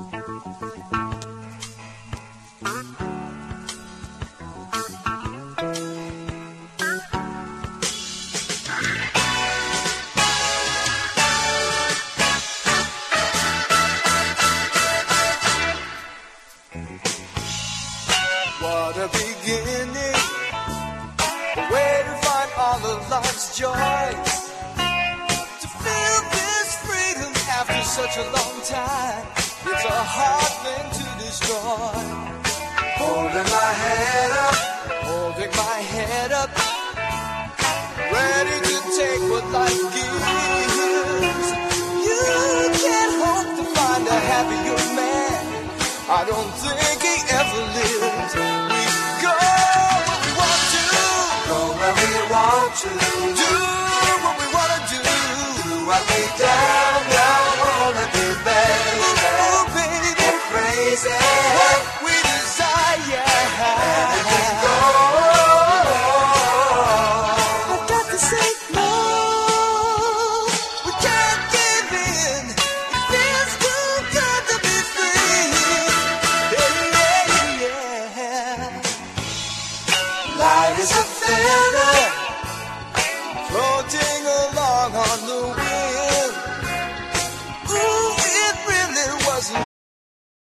What a beginning, a way to find all of life's joys, to feel this freedom after such a long time. It's a hard thing to destroy. Holding my head up, holding my head up, ready to take what life gives. You can't hope to find a happier man, I don't think he ever lived. We go where we want to, Go where we want to, do what we want to do, do what we dare.